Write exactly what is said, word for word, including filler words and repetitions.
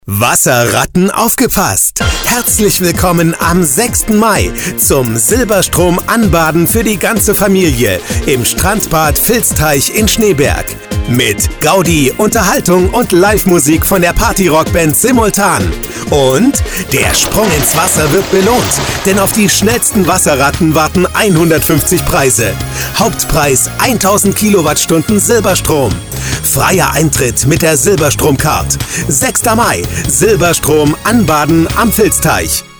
Wasserratten aufgepasst! Herzlich willkommen am sechsten Mai zum Silberstrom-Anbaden für die ganze Familie im Strandbad Vilsteich in Schneeberg. Mit Gaudi, Unterhaltung und Live-Musik von der Party-Rock-Band Simultan. Und der Sprung ins Wasser wird belohnt, denn auf die schnellsten Wasserratten warten hundertfünfzig Preise. Hauptpreis tausend Kilowattstunden Silberstrom. Freier Eintritt mit der Silberstrom-Card. sechster Mai, Silberstrom anbaden am Vilsteich.